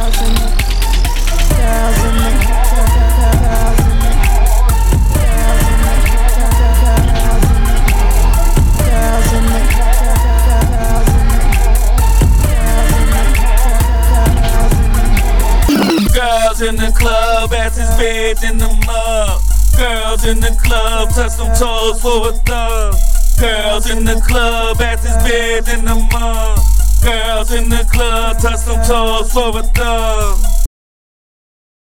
Girls in the club, asses bathed in the mud. Girls in the club, touch them toes for a thug. Girls in the club, asses bathed in the mud. Girls in the club, touch them toes for a thug.